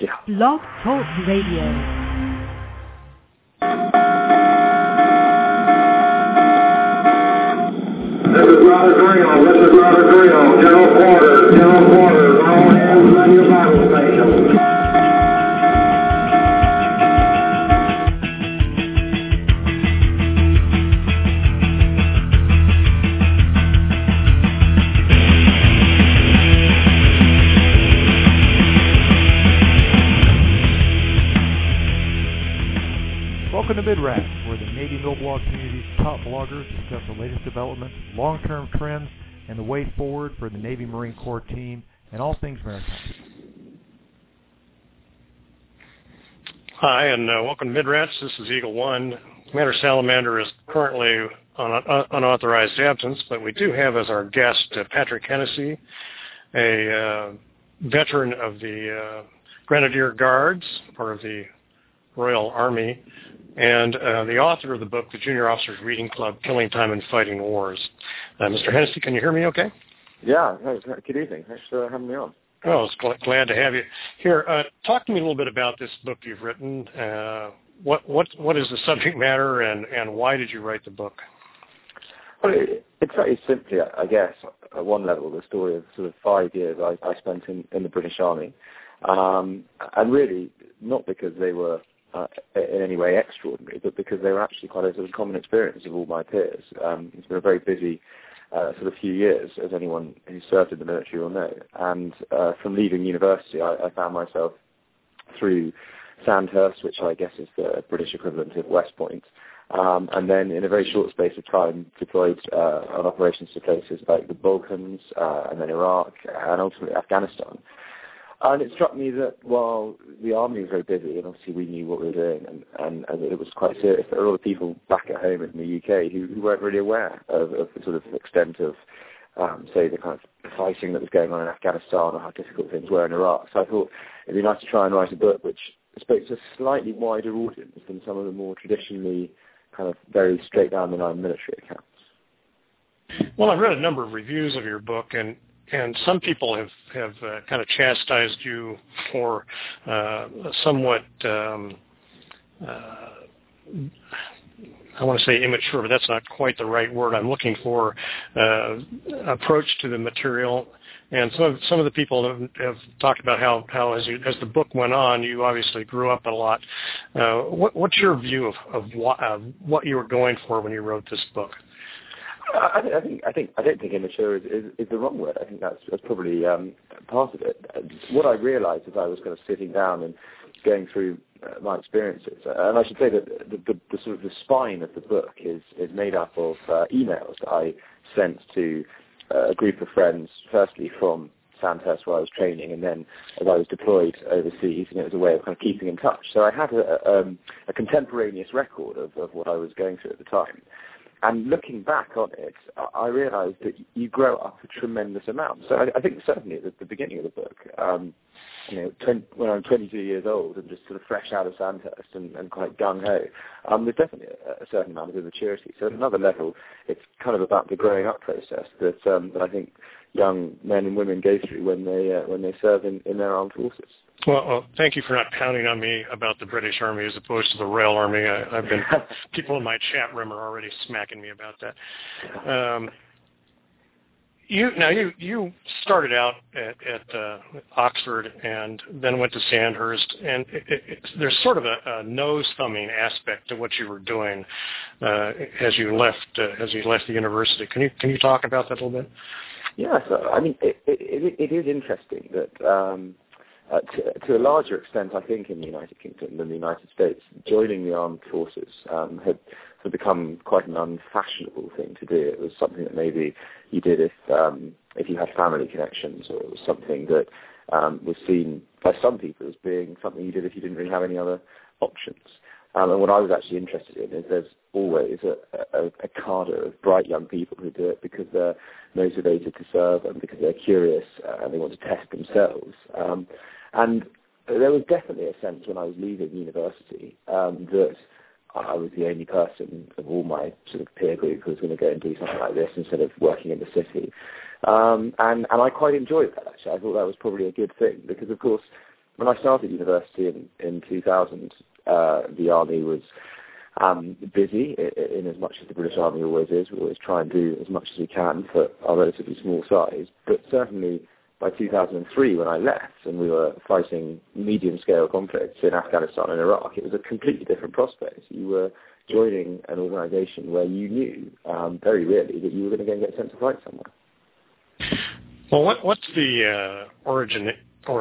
Yeah. Blog Talk Radio. This is Robert Green. General Quarters, all hands on your battle station. Welcome to MidRats, where the Navy MilBlog community's top bloggers discuss the latest developments, long-term trends, and the way forward for the Navy Marine Corps team, and all things maritime. Hi, and welcome to MidRats. This is Eagle One. Commander Salamander is currently on unauthorized absence, but we do have as our guest Patrick Hennessy, a veteran of the Grenadier Guards, part of the Royal Army, and the author of the book, The Junior Officers Reading Club, Killing Time and Fighting Wars. Mr. Hennessy, can you hear me okay? Yeah, good evening. Thanks for having me on. Oh, it's glad to have you. Here, talk to me a little bit about this book you've written. What is the subject matter, and why did you write the book? Well, it's very simply, I guess, at one level, the story of sort of 5 years I spent in the British Army. And really, not because they were in any way extraordinary, but because they were actually quite a sort of common experience of all my peers. It's been a very busy sort of few years, as anyone who served in the military will know. And from leaving university, I found myself through Sandhurst, which I guess is the British equivalent of West Point, and then in a very short space of time deployed on operations to places like the Balkans, and then Iraq, and ultimately Afghanistan. And it struck me that while the army was very busy, and obviously we knew what we were doing, and it was quite serious, there were a lot of people back at home in the UK who weren't really aware of the sort of extent of, say, the kind of fighting that was going on in Afghanistan or how difficult things were in Iraq. So I thought it'd be nice to try and write a book which spoke to a slightly wider audience than some of the more traditionally kind of very straight down the line military accounts. Well, I've read a number of reviews of your book, and some people have kind of chastised you for somewhat, I want to say immature, but that's not quite the right word I'm looking for, approach to the material. And some of the people have talked about how as the book went on, you obviously grew up a lot. What's your view of what you were going for when you wrote this book? I don't think immature is the wrong word. I think that's probably part of it. What I realised as I was kind of sitting down and going through my experiences, and I should say that the sort of the spine of the book is made up of emails that I sent to a group of friends, firstly from Sandhurst where I was training, and then as I was deployed overseas, and it was a way of kind of keeping in touch. So I had a contemporaneous record of what I was going through at the time. And looking back on it, I realised that you grow up a tremendous amount. So I think certainly at the beginning of the book, when I'm 22 years old and just sort of fresh out of Sandhurst and quite gung-ho, there's definitely a certain amount of immaturity. So at another level, it's kind of about the growing up process that I think young men and women go through when they serve in their armed forces. Well, thank you for not pounding on me about the British Army as opposed to the Royal Army. I've been people in my chat room are already smacking me about that. You started out at Oxford and then went to Sandhurst, and there's sort of a nose-thumbing aspect to what you were doing as you left the university. Can you talk about that a little bit? Yeah, so I mean, it is interesting that. To a larger extent, I think, in the United Kingdom than the United States, joining the armed forces had become quite an unfashionable thing to do. It was something that maybe you did if you had family connections, or it was something that was seen by some people as being something you did if you didn't really have any other options. And what I was actually interested in is there's always a cadre of bright young people who do it because they're motivated to serve and because they're curious and they want to test themselves. And there was definitely a sense when I was leaving university that I was the only person of all my sort of peer group who was going to go and do something like this instead of working in the city. And I quite enjoyed that, actually. I thought that was probably a good thing because, of course, when I started university in 2000, the Army was busy in as much as the British Army always is. We always try and do as much as we can for our relatively small size. But certainly by 2003, when I left and we were fighting medium-scale conflicts in Afghanistan and Iraq, it was a completely different prospect. You were joining an organisation where you knew very rarely that you were going to go and get sent to fight somewhere. Well, what's the origin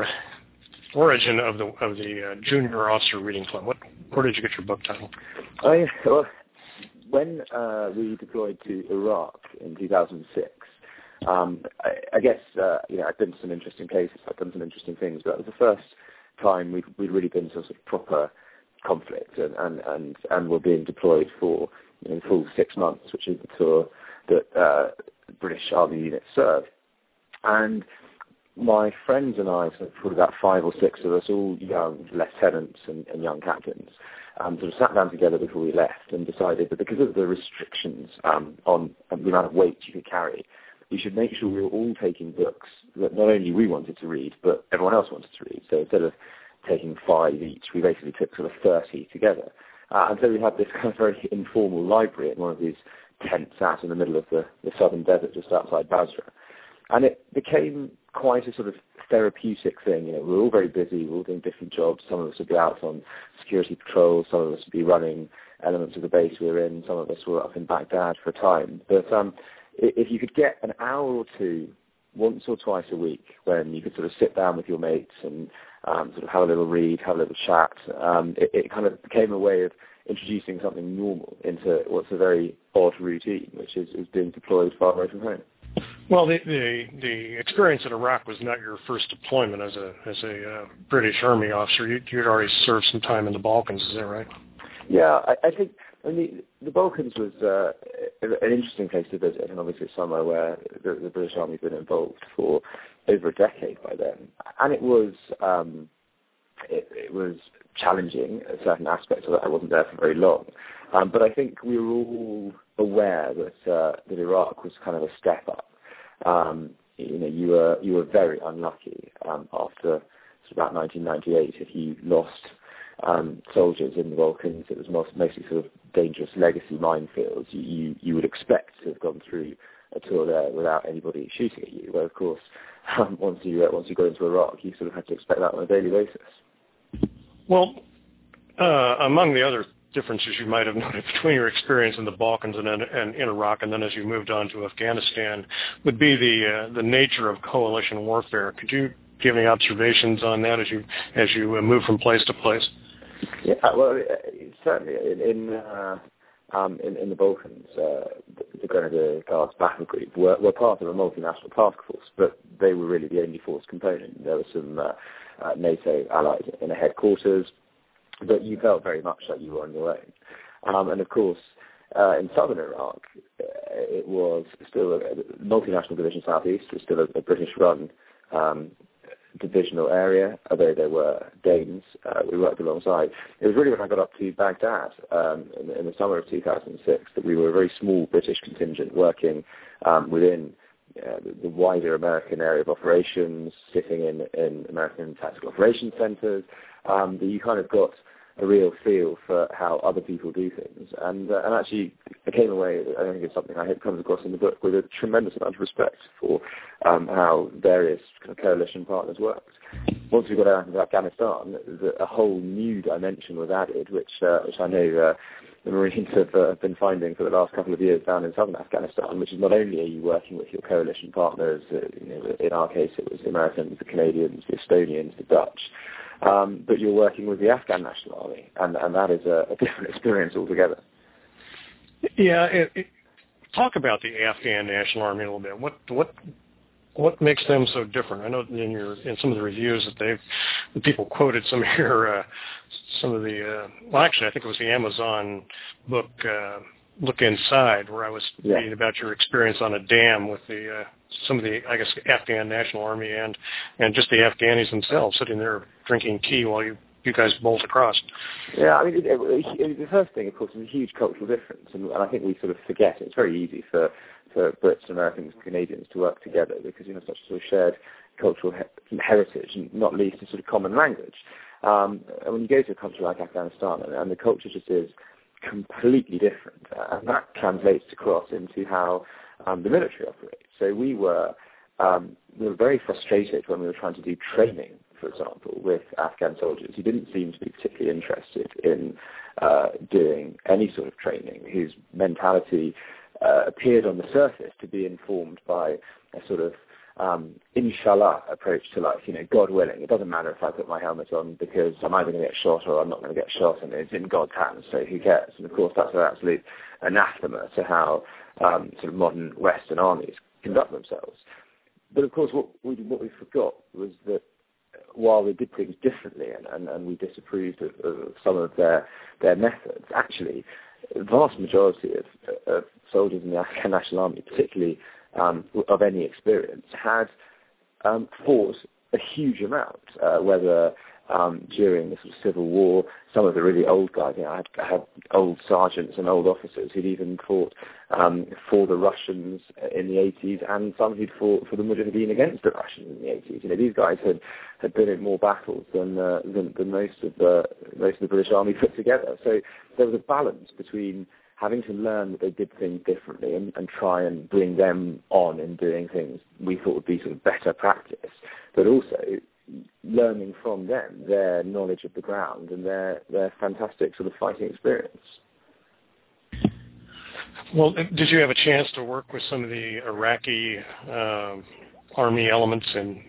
of the Junior Officer Reading Club? Where did you get your book title? Well, when we deployed to Iraq in 2006, I guess I've been to some interesting places, I've done some interesting things, but it was the first time we'd really been to sort of proper conflict, and were being deployed for full 6 months, which is the tour that British Army units serve. And my friends and I, probably about 5 or 6 of us, all young lieutenants and young captains, sort of sat down together before we left and decided that because of the restrictions on the amount of weight you could carry, we should make sure we were all taking books that not only we wanted to read, but everyone else wanted to read. So instead of taking 5 each, we basically took sort of 30 together. And so we had this kind of very informal library in one of these tents out in the middle of the southern desert just outside Basra. And it became quite a sort of therapeutic thing. We were all very busy, we were all doing different jobs. Some of us would be out on security patrols, some of us would be running elements of the base we were in, some of us were up in Baghdad for a time. But if you could get an hour or two, once or twice a week, when you could sort of sit down with your mates and sort of have a little read, have a little chat, it kind of became a way of introducing something normal into what's a very odd routine, which is being deployed far away from home. Well, the experience in Iraq was not your first deployment as a British Army officer. You'd already served some time in the Balkans, is that right? Yeah, I think the Balkans was an interesting place to visit, and obviously somewhere where the British Army has been involved for over a decade by then. And it was challenging at certain aspects of it. I wasn't there for very long. But I think we were all aware that Iraq was kind of a step up. You were very unlucky after about 1998 if you lost soldiers in the Balkans. It was mostly sort of dangerous legacy minefields. You would expect to have gone through a tour there without anybody shooting at you. But of course, once you go into Iraq, you sort of have to expect that on a daily basis. Well, among the other differences you might have noted between your experience in the Balkans and in Iraq, and then as you moved on to Afghanistan, would be the nature of coalition warfare. Could you give any observations on that as you move from place to place? Yeah, well, certainly in the Balkans, the Grenadier Guards Battle Group were part of a multinational task force, but they were really the only force component. There were some NATO allies in the headquarters, but you felt very much like you were on your own. And of course, in southern Iraq, it was still a multinational division southeast, was still a British-run divisional area, although there were Danes we worked alongside. It was really when I got up to Baghdad in the summer of 2006 that we were a very small British contingent working within the wider American area of operations, sitting in American tactical operations centers, that you kind of got a real feel for how other people do things. And actually, I came away, I think it's something I hope comes across in the book, with a tremendous amount of respect for how various kind of coalition partners worked. Once we got out of Afghanistan, a whole new dimension was added, which I know the Marines have been finding for the last couple of years down in southern Afghanistan, which is not only are you working with your coalition partners, in our case it was the Americans, the Canadians, the Estonians, the Dutch, but you're working with the Afghan National Army, and that is a different experience altogether. Yeah, talk about the Afghan National Army a little bit. What makes them so different? I know in some of the reviews that the people quoted some of the well, actually I think it was the Amazon book Look Inside, where I was reading about your experience on a dam with some of the, I guess, Afghan National Army and just the Afghanis themselves sitting there drinking tea while you guys bolt across. Yeah, I mean, the first thing, of course, is a huge cultural difference, and I think we sort of forget. It's very easy for for Brits, Americans, Canadians to work together because such a sort of shared cultural heritage, and not least a sort of common language. And when you go to a country like Afghanistan, and the culture just is completely different, and that translates across into how the military operates. So we were very frustrated when we were trying to do training, for example, with Afghan soldiers who didn't seem to be particularly interested in doing any sort of training, whose mentality appeared on the surface to be informed by a sort of inshallah approach to life, God willing. It doesn't matter if I put my helmet on because I'm either going to get shot or I'm not going to get shot, and it's in God's hands, so who cares? And of course that's an absolute anathema to how sort of modern Western armies conduct themselves. But of course what we forgot was that while they did things differently and we disapproved of some of their methods, actually the vast majority of soldiers in the Afghan National Army, particularly of any experience, had fought a huge amount, whether during the sort of Civil War, some of the really old guys, I had old sergeants and old officers who'd even fought for the Russians in the 80s, and some who'd fought for the Mujahideen against the Russians in the 80s. These guys had been in more battles than most of the British Army put together. So there was a balance between having to learn that they did things differently and try and bring them on in doing things we thought would be sort of better practice, but also learning from them their knowledge of the ground and their fantastic sort of fighting experience. Well, did you have a chance to work with some of the Iraqi army elements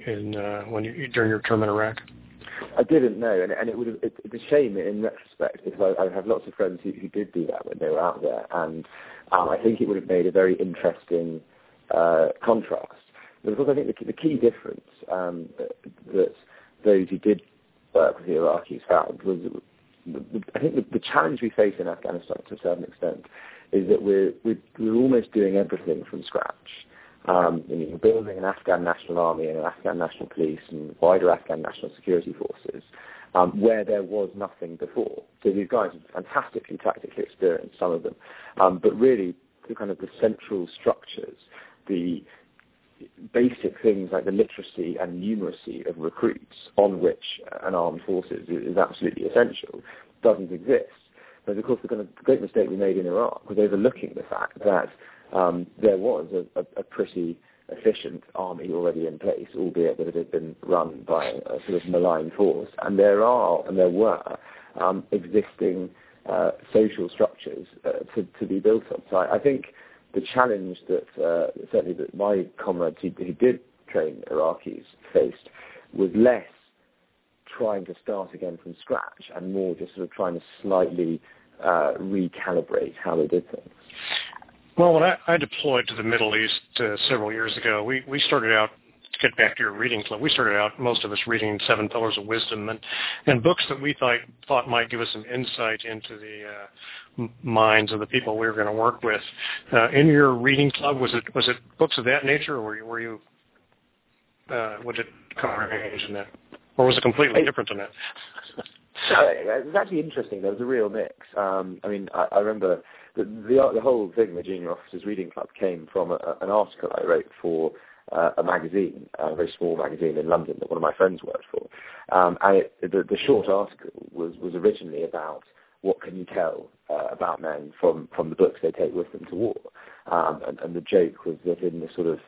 during your term in Iraq? I didn't know, and it's a shame in retrospect because I have lots of friends who did do that when they were out there, and I think it would have made a very interesting contrast. But of course, I think the key difference that those who did work with the Iraqis found was, I think the challenge we face in Afghanistan to a certain extent is that we're almost doing everything from scratch. You're building an Afghan National Army and an Afghan National Police and wider Afghan National Security Forces where there was nothing before. So these guys are fantastically tactically experienced, some of them, but really the kind of the central structures, the basic things like the literacy and numeracy of recruits on which an armed forces is absolutely essential, doesn't exist. But of course the kind of great mistake we made in Iraq was overlooking the fact that there was a pretty efficient army already in place, albeit that it had been run by a sort of malign force, and there were existing social structures to be built on. So I think the challenge that certainly that my comrades who did train Iraqis faced was less trying to start again from scratch and more just sort of trying to slightly recalibrate how they did things. Well, when I deployed to the Middle East several years ago, we started out, to get back to your reading club, we started out, most of us, reading Seven Pillars of Wisdom and books that we thought might give us some insight into the minds of the people we were going to work with. In your reading club, was it books of that nature, or were you would it cover anything in that, or was it completely different than that? It was actually interesting. There was a real mix. I remember the whole thing, the Junior Officers Reading Club, came from an article I wrote for a magazine, a very small magazine in London that one of my friends worked for. And the short article was originally about what can you tell about men from the books they take with them to war. And the joke was that in the sort of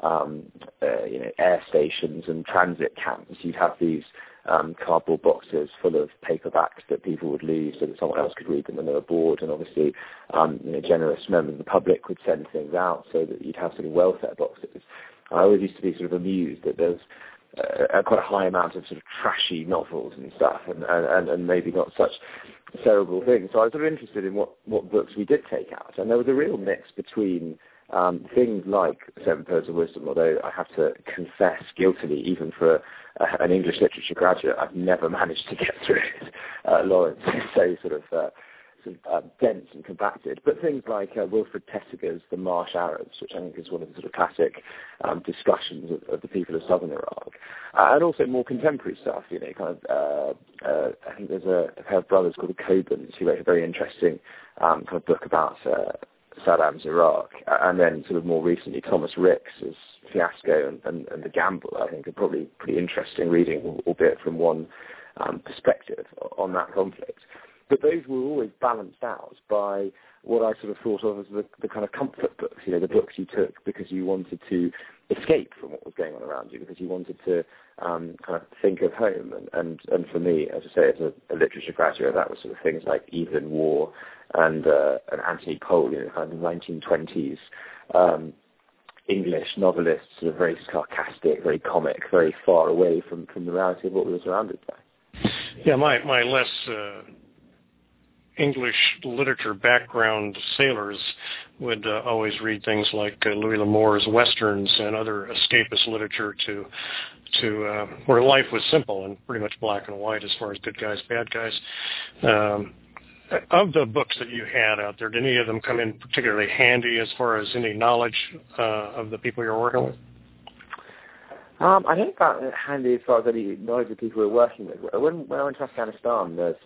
air stations and transit camps, you'd have these cardboard boxes full of paperbacks that people would leave so that someone else could read them when they were bored, and obviously generous members of the public would send things out so that you'd have sort of welfare boxes. I always used to be sort of amused that there's quite a high amount of sort of trashy novels and stuff, and maybe not such terrible things. So I was sort of interested in what books we did take out, and there was a real mix between things like Seven Pillars of Wisdom, although I have to confess guiltily, even for an English literature graduate, I've never managed to get through it. Lawrence is so sort of dense and compacted. But things like Wilfred Tessiger's The Marsh Arabs, which I think is one of the sort of classic discussions of the people of southern Iraq, and also more contemporary stuff. I think there's a pair of brothers called the Cobans who wrote a very interesting kind of book about Saddam's Iraq, and then sort of more recently Thomas Ricks' Fiasco and The Gamble, I think are probably pretty interesting reading, albeit from one perspective on that conflict. But those were always balanced out by what I sort of thought of as the kind of comfort books, the books you took because you wanted to escape from what was going on around you, because you wanted to kind of think of home. And for me, as I say, as a literature graduate, that was sort of things like Evelyn Waugh and Anthony Cole, kind of the 1920s English novelists, sort of very sarcastic, very comic, very far away from the reality of what we were surrounded by. Yeah, my less English literature background sailors would always read things like Louis L'Amour's westerns and other escapist literature to where life was simple and pretty much black and white as far as good guys, bad guys. Of the books that you had out there, did any of them come in particularly handy as far as any knowledge of the people you're working with? I don't find it handy as far as any knowledge of people we're working with. When I went to Afghanistan, there's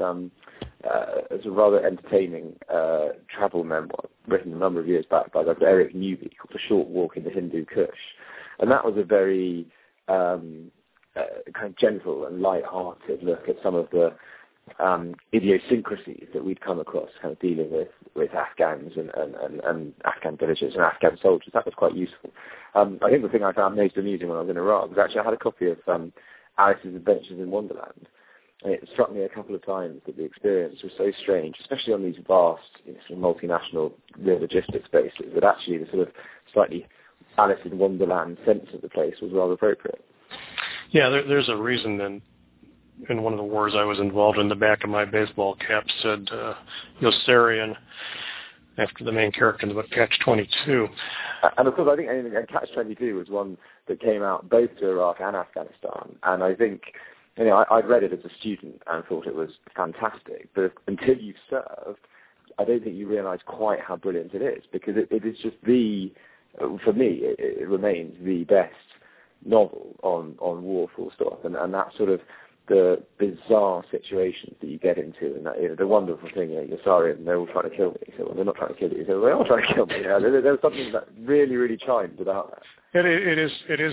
a rather entertaining travel memoir written a number of years back by Dr. Eric Newby called A Short Walk in the Hindu Kush. And that was a very kind of gentle and light-hearted look at some of the idiosyncrasies that we'd come across kind of dealing with Afghans and Afghan villages and Afghan soldiers. That was quite useful. I think the thing I found most amusing when I was in Iraq was actually I had a copy of Alice's Adventures in Wonderland. And it struck me a couple of times that the experience was so strange, especially on these vast sort of multinational real logistics bases, that actually the sort of slightly Alice in Wonderland sense of the place was rather appropriate. Yeah, there's a reason then. In one of the wars I was involved in, the back of my baseball cap said Yossarian, after the main character in the book Catch-22. And of course, I think Catch-22 was one that came out both to Iraq and Afghanistan. And I think, I'd read it as a student and thought it was fantastic. But until you've served, I don't think you realise quite how brilliant it is, because it is just for me, it remains the best novel on war, full stop. And that sort of the bizarre situations that you get into, and that, the wonderful thing, you're sorry, and they're all trying to kill me. So, well, they're not trying to kill you. So, they're all trying to kill me. There was something that really, really chimed about that. It is.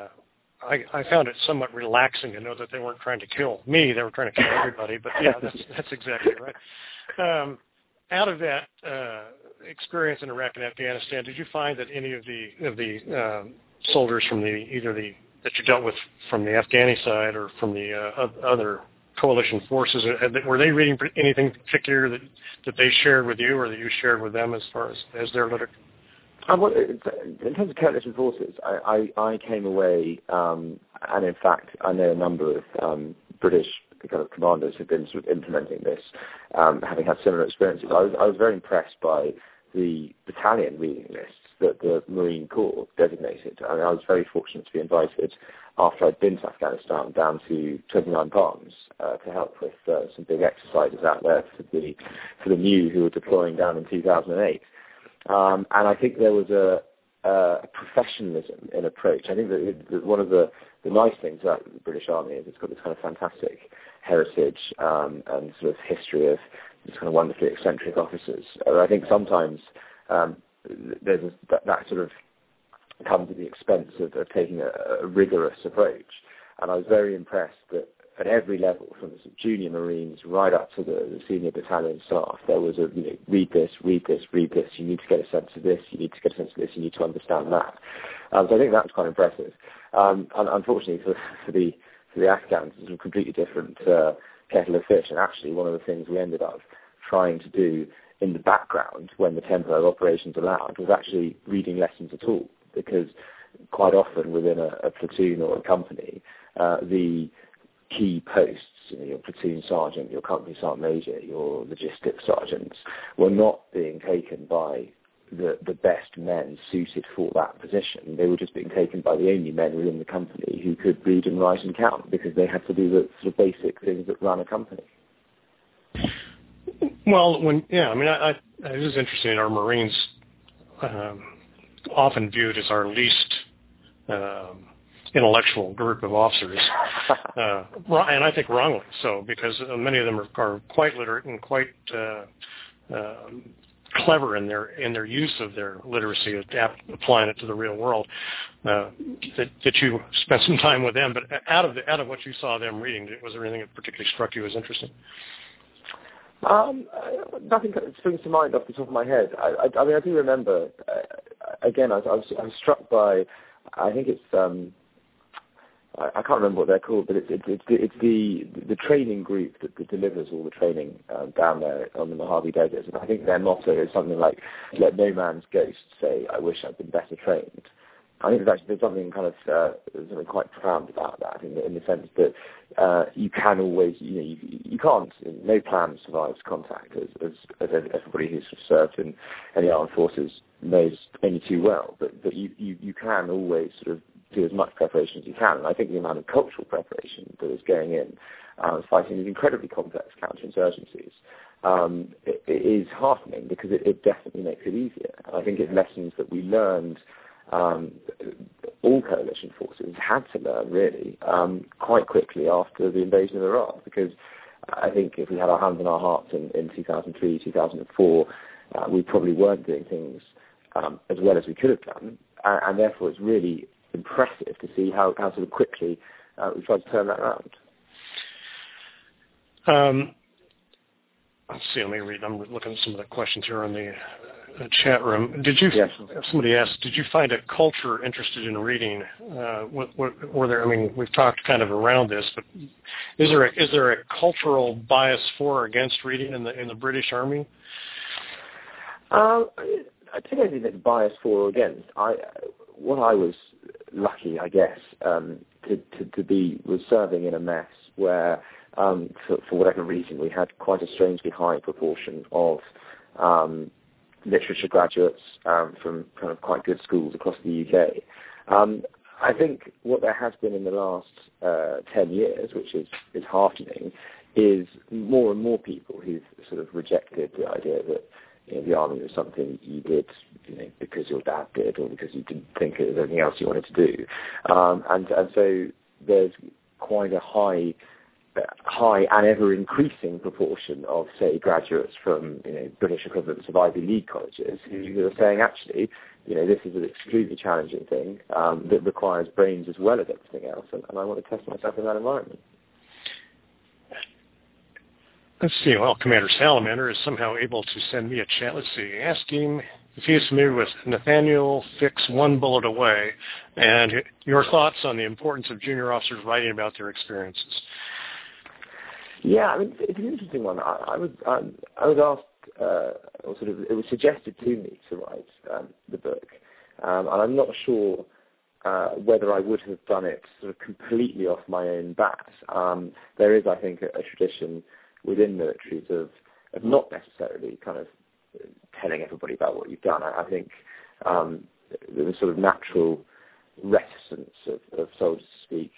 I found it somewhat relaxing to know that they weren't trying to kill me. They were trying to kill everybody. But yeah, that's exactly right. Out of that experience in Iraq and Afghanistan, did you find that any of the soldiers from that you dealt with from the Afghani side or from the other coalition forces, were they reading anything particular that they shared with you or that you shared with them as far as their literature? In terms of coalition forces, I came away, and in fact, I know a number of British kind of commanders who've been sort of implementing this, having had similar experiences. I was very impressed by the battalion reading lists that the Marine Corps designated. I mean, I was very fortunate to be invited after I'd been to Afghanistan down to 29 Palms to help with some big exercises out there for the new who were deploying down in 2008. And I think there was a professionalism in approach. I think that one of the nice things about the British Army is it's got this kind of fantastic heritage and sort of history of these kind of wonderfully eccentric officers. I think sometimes there's that sort of comes at the expense of taking a rigorous approach. And I was very impressed that at every level, from the junior Marines right up to the senior battalion staff, there was read this, you need to get a sense of this, you need to get a sense of this, you need to understand that. So I think that was quite impressive. And unfortunately for the Afghans, it was a completely different kettle of fish. And actually one of the things we ended up trying to do in the background when the tempo of operations allowed was actually reading lessons at all, because quite often within a platoon or a company, the key posts, your platoon sergeant, your company sergeant major, your logistics sergeants, were not being taken by the best men suited for that position. They were just being taken by the only men within the company who could read and write and count, because they had to do the sort of basic things that run a company. Well, it is interesting. Our Marines often viewed as our least intellectual group of officers, and I think wrongly so, because many of them are quite literate and quite clever in their use of their literacy, applying it to the real world. That you spent some time with them, but out of what you saw them reading, was there anything that particularly struck you as interesting? Nothing springs to mind off the top of my head. I mean, I do remember. Again, I was struck by. I think it's. I can't remember what they're called, but it's the training group that delivers all the training down there on the Mojave Desert. And I think their motto is something like, "Let no man's ghost say, I wish I'd been better trained." I think there's something kind of something quite profound about that, in the sense that you can always, you can't. No plan survives contact, as everybody who's served in any armed forces knows only too well. But you can always sort of do as much preparation as you can. And I think the amount of cultural preparation that is going in, fighting these incredibly complex counterinsurgencies, it is heartening, because it definitely makes it easier. And I think it's lessons that we learned. All coalition forces had to learn, really, quite quickly after the invasion of Iraq, because I think if we had our hands on our hearts in 2003, 2004, we probably weren't doing things as well as we could have done, and therefore it's really impressive to see how sort of quickly we tried to turn that around. Let's see, let me read. I'm looking at some of the questions here on the chat room. Yes. Somebody asked, did you find a culture interested in reading? Were there? I mean, we've talked kind of around this, but is there a cultural bias for or against reading in the British Army? I don't think there's bias for or against. What I was lucky, I guess, to be was serving in a mess where, for whatever reason, we had quite a strangely high proportion of literature graduates from kind of quite good schools across the UK. I think what there has been in the last 10 years, which is heartening, is more and more people who've sort of rejected the idea that the army was something you did, because your dad did, or because you didn't think there was anything else you wanted to do. And so there's quite a high and ever-increasing proportion of, say, graduates from British equivalents of Ivy League colleges who are saying, actually, this is an extremely challenging thing that requires brains as well as everything else, and I want to test myself in that environment. Let's see. Well, Commander Salamander is somehow able to send me a chat. Let's see. Ask him if he is familiar with Nathaniel Fick's One Bullet Away, and your thoughts on the importance of junior officers writing about their experiences. Yeah, I mean, it's an interesting one. I was asked, or sort of, it was suggested to me to write the book, and I'm not sure whether I would have done it sort of completely off my own bat. There is, I think, a tradition within militaries of not necessarily kind of telling everybody about what you've done. I think there was sort of natural reticence of soldiers to speak,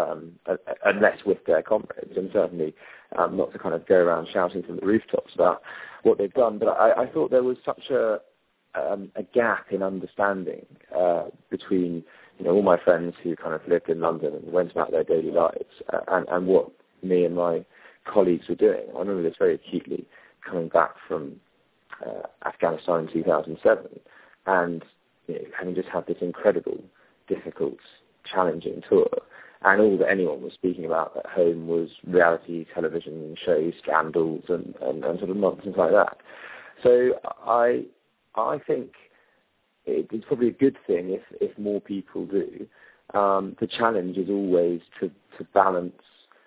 unless with their comrades, and certainly not to kind of go around shouting from the rooftops about what they've done. But I thought there was such a gap in understanding between all my friends who kind of lived in London and went about their daily lives and what me and my colleagues were doing. I remember this very acutely coming back from Afghanistan in 2007 and having just had this incredible, difficult, challenging tour, and all that anyone was speaking about at home was reality television shows, scandals, and sort of nonsense like that. So I think it's probably a good thing if more people do. The challenge is always to balance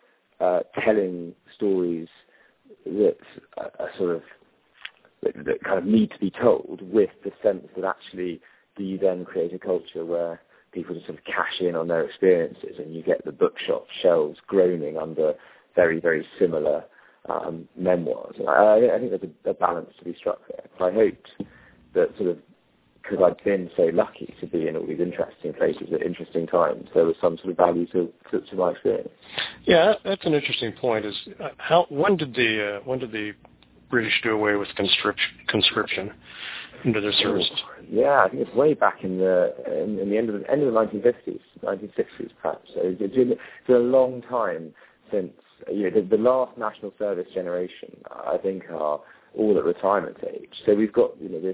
telling stories that are sort of that kind of need to be told, with the sense that actually do you then create a culture where people just sort of cash in on their experiences, and you get the bookshop shelves groaning under very, very similar memoirs. And I think there's a balance to be struck there. I hoped that sort of, because I'd been so lucky to be in all these interesting places at interesting times, there was some sort of value to my experience. Yeah, that's an interesting point. Is when did the British do away with conscription into their services? Yeah, I think it's way back in the end of the 1950s, 1960s perhaps. So it's been a long time since the last national service generation. I think are all at retirement age. So we've got this.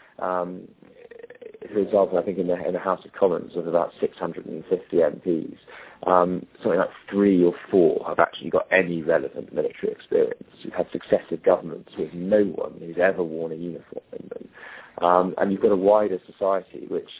For example, I think in the House of Commons of about 650 MPs, something like 3 or 4 have actually got any relevant military experience. You've had successive governments with no one who's ever worn a uniform in them. And you've got a wider society which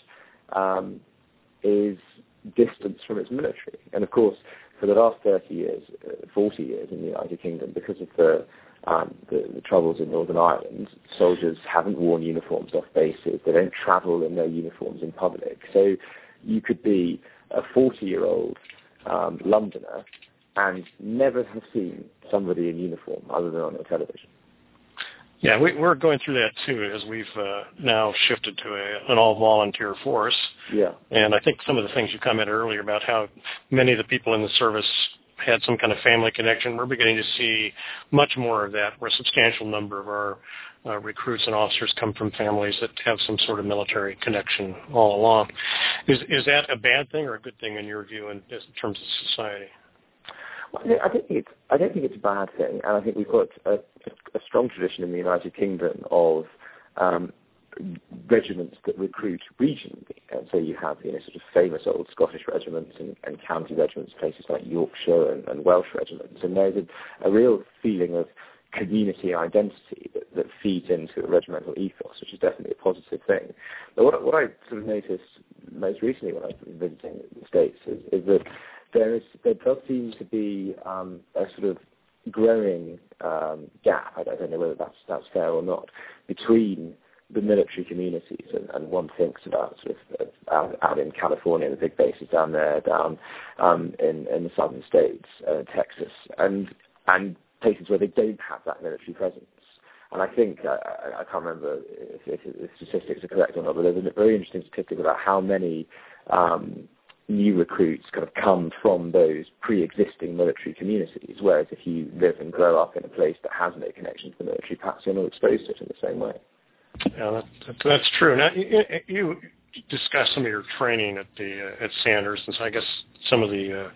is distanced from its military. And of course, for the last 30 years, 40 years in the United Kingdom, because of the troubles in Northern Ireland, soldiers haven't worn uniforms off bases. They don't travel in their uniforms in public. So you could be a 40-year-old Londoner and never have seen somebody in uniform other than on the television. Yeah, we're going through that too, as we've now shifted to an all-volunteer force. Yeah. And I think some of the things you commented earlier about how many of the people in the service had some kind of family connection, we're beginning to see much more of that, where a substantial number of our recruits and officers come from families that have some sort of military connection all along. Is that a bad thing or a good thing in your view in terms of society? Well, I don't think it's a bad thing, and I think we've got a strong tradition in the United Kingdom of regiments that recruit regionally. And so you have sort of famous old Scottish regiments and county regiments, places like Yorkshire and Welsh regiments. And there's a real feeling of community identity that feeds into a regimental ethos, which is definitely a positive thing. But what I sort of noticed most recently when I've been visiting the States is that there does seem to be a sort of growing gap, I don't know whether that's fair or not, between the military communities, and one thinks about sort of out in California, the big bases down there, down in the southern states, Texas, and places where they don't have that military presence. And I think, I can't remember if the statistics are correct or not, but there's a very interesting statistic about how many new recruits kind of come from those pre-existing military communities, whereas if you live and grow up in a place that has no connection to the military, perhaps you're not exposed to it in the same way. Yeah, that's true. Now, you discussed some of your training at Sanders, and so I guess some of the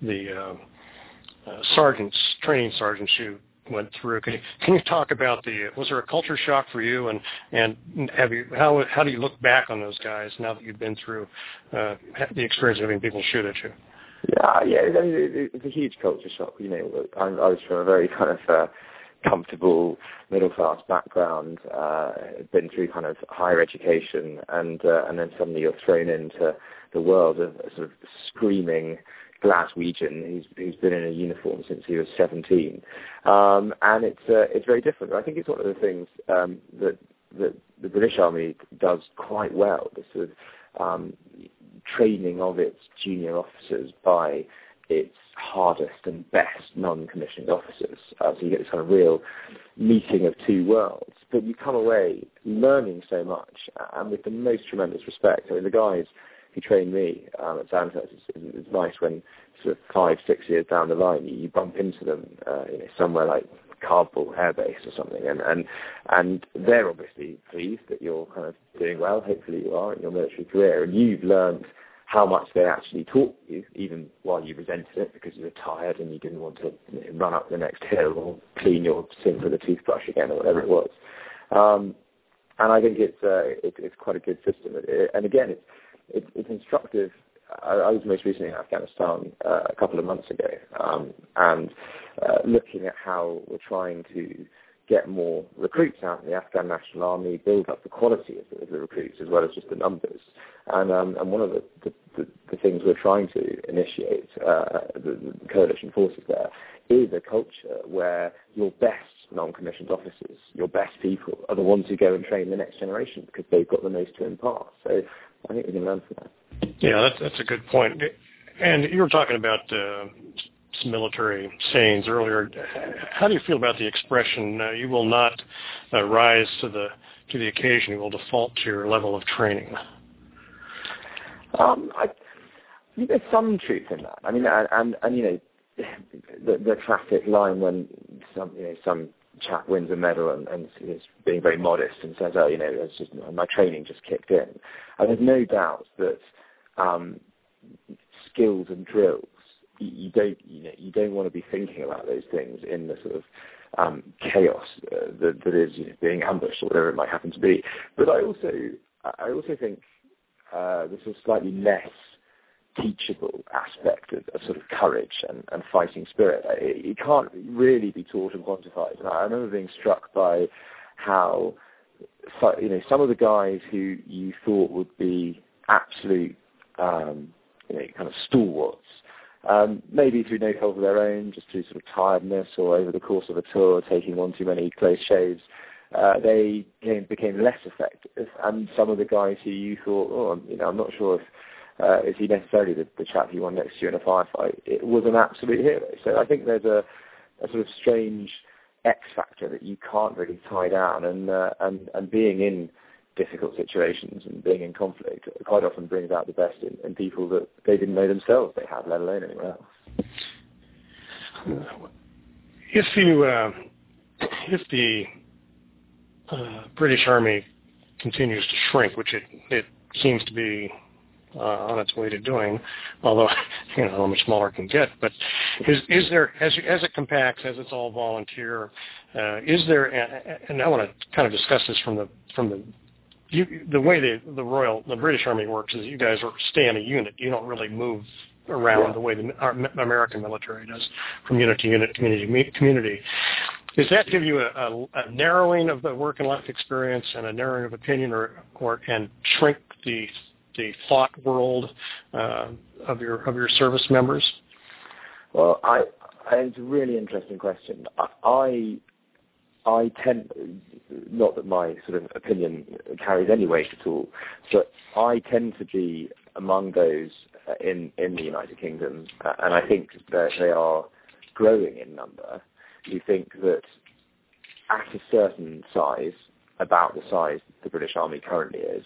training sergeants you went through. Can you talk about was there a culture shock for you, and how do you look back on those guys now that you've been through the experience of having people shoot at you? Yeah, it's a huge culture shock. I was from a very kind of comfortable middle-class background, been through kind of higher education, and then suddenly you're thrown into the world of a sort of screaming Glaswegian who's been in a uniform since he was 17, and it's very different. I think it's one of the things that the British Army does quite well, the sort of training of its junior officers by its hardest and best non-commissioned officers. So you get this kind of real meeting of two worlds. But you come away learning so much, and with the most tremendous respect. I mean, the guys who trained me at Sandhurst, it's nice when sort of 5-6 years down the line you bump into them somewhere like Kabul Air Base or something, and they're obviously pleased that you're kind of doing well. Hopefully you are in your military career, and you've learned how much they actually taught you, even while you resented it because you were tired and you didn't want to run up the next hill or clean your sink with a toothbrush again or whatever it was. And I think it's quite a good system. And again, it's instructive. I was most recently in Afghanistan a couple of months ago, and looking at how we're trying to get more recruits out in the Afghan National Army, build up the quality of the recruits as well as just the numbers. And one of the things we're trying to initiate, the coalition forces there, is a culture where your best non-commissioned officers, your best people, are the ones who go and train the next generation because they've got the most to impart. So I think we can learn from that. Yeah, that's a good point. And you were talking about some military sayings earlier. How do you feel about the expression, you will not rise to the occasion, you will default to your level of training? I think there's some truth in that. I mean, and the classic line when some chap wins a medal and is being very modest and says, "Oh, it's just my training just kicked in." And there's no doubt that skills and drills you don't want to be thinking about those things in the sort of chaos that is being ambushed or whatever it might happen to be. But I also think there's a slightly less teachable aspect of sort of courage and fighting spirit. It can't really be taught and quantified. And I remember being struck by how some of the guys who you thought would be absolute kind of stalwarts, maybe through no fault of their own, just through sort of tiredness or over the course of a tour, taking one too many close shaves, they became less effective. And some of the guys who you thought, I'm not sure if is he necessarily the chap you want next to you in a firefight, it was an absolute hero. So I think there's a sort of strange X factor that you can't really tie down, and being in difficult situations and being in conflict quite often brings out the best in people that they didn't know themselves they had, let alone anyone else. If the British Army continues to shrink, which it seems to be on its way to doing, although how much smaller it can get, but is there, as it compacts, as it's all volunteer, is there, and I want to kind of discuss this from the way the British Army works is you guys stay in a unit. You don't really move around the way the American military does, from unit to unit, community to community. Does that give you a narrowing of the work and life experience and a narrowing of opinion, and shrink the thought world of your service members? Well, it's a really interesting question. I tend, not that my sort of opinion carries any weight at all, but I tend to be among those in the United Kingdom, and I think that they are growing in number, who think that at a certain size, about the size the British Army currently is,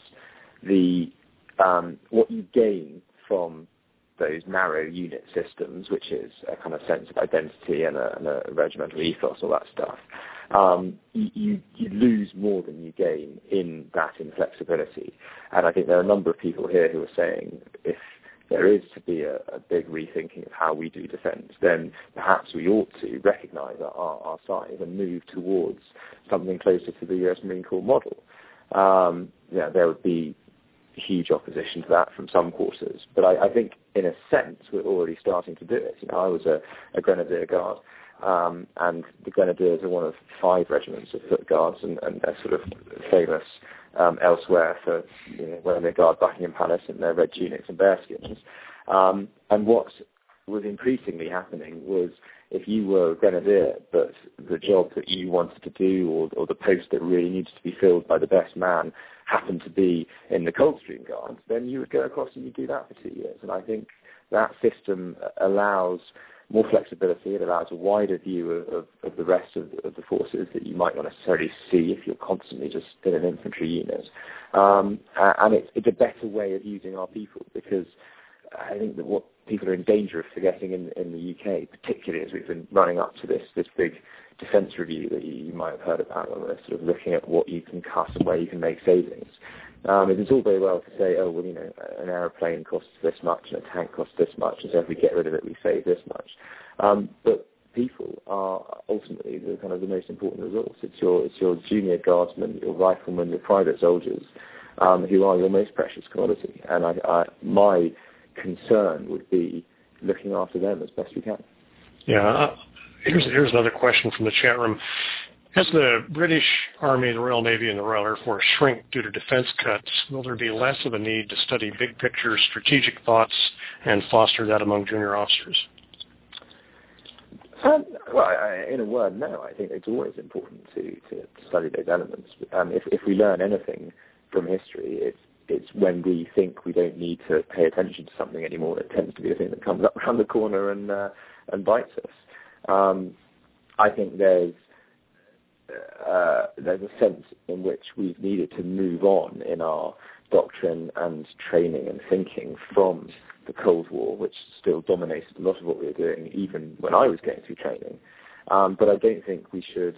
what you gain from those narrow unit systems, which is a kind of sense of identity and a regimental ethos, all that stuff, you lose more than you gain in that inflexibility. And I think there are a number of people here who are saying if there is to be a big rethinking of how we do defence, then perhaps we ought to recognise our size and move towards something closer to the US Marine Corps model. There would be huge opposition to that from some quarters, but I think in a sense we're already starting to do it. I was a Grenadier Guard, and the Grenadiers are one of 5 regiments of foot guards, and they're sort of famous elsewhere for when they guard Buckingham Palace in their red tunics and bearskins. And what was increasingly happening was, if you were a Grenadier, but the job that you wanted to do, or the post that really needed to be filled by the best man, happened to be in the Coldstream Guards, then you would go across and you do that for 2 years. And I think that system allows more flexibility. It allows a wider view of the rest of the forces that you might not necessarily see if you're constantly just in an infantry unit. And it's a better way of using our people, because I think that what people are in danger of forgetting in the UK, particularly as we've been running up to this big defence review that you might have heard about, where we're sort of looking at what you can cut and where you can make savings. It's all very well to say, an aeroplane costs this much and a tank costs this much, and so if we get rid of it, we save this much. But people are ultimately the most important resource. It's your junior guardsmen, your riflemen, your private soldiers, who are your most precious commodity. And my concern would be looking after them as best we can. Yeah. Here's another question from the chat room. As the British Army, the Royal Navy, and the Royal Air Force shrink due to defense cuts, will there be less of a need to study big picture strategic thoughts and foster that among junior officers? In a word, no. I think it's always important to study those elements. If we learn anything from history, it's when we think we don't need to pay attention to something anymore. It tends to be the thing that comes up around the corner and bites us. I think there's a sense in which we've needed to move on in our doctrine and training and thinking from the Cold War, which still dominated a lot of what we were doing, even when I was going through training. But I don't think we should,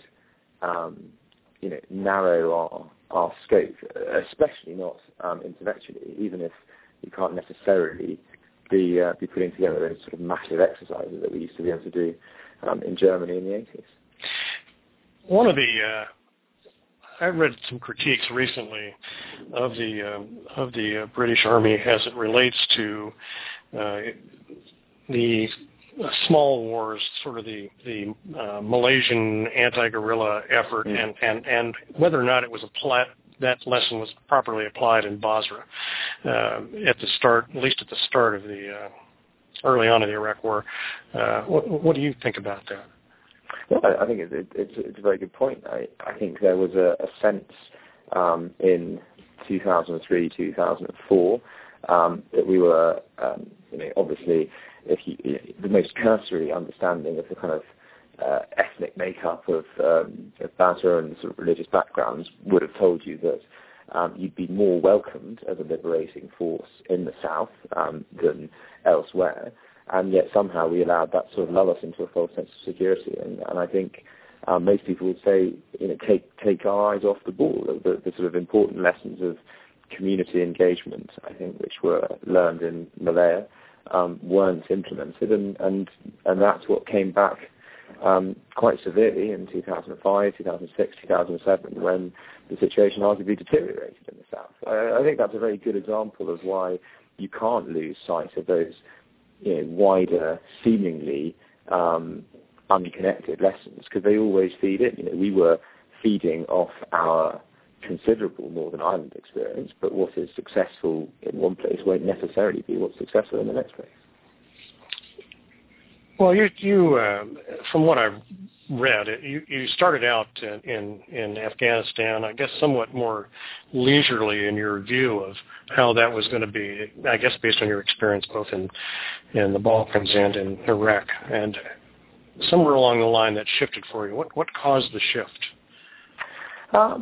narrow our scope, especially not intellectually, even if you can't necessarily be putting together those sort of massive exercises that we used to be able to do in Germany in the 80s. One of the I read some critiques recently of the British Army as it relates to the small wars, sort of the Malaysian anti-guerrilla effort, and whether or not it was that lesson was properly applied in Basra at least at the start of the early on in the Iraq War. What do you think about that? Well, I think it's a very good point. I think there was a sense in 2003, 2004 that we were, obviously, the most cursory understanding of the kind of ethnic makeup of Basra and sort of religious backgrounds would have told you that you'd be more welcomed as a liberating force in the south than elsewhere. And yet somehow we allowed that sort of lull us into a false sense of security. And I think most people would say, take our eyes off the ball. The sort of important lessons of community engagement, I think, which were learned in Malaya, weren't implemented. And that's what came back quite severely in 2005, 2006, 2007, when the situation arguably deteriorated in the south. I think that's a very good example of why you can't lose sight of those wider, seemingly unconnected lessons, because they always feed in. We were feeding off our considerable Northern Ireland experience, but what is successful in one place won't necessarily be what's successful in the next place. Well, you from what I've read, you started out in Afghanistan, I guess, somewhat more leisurely in your view of how that was going to be, I guess, based on your experience both in the Balkans and in Iraq. And somewhere along the line that shifted for you. What caused the shift? Well,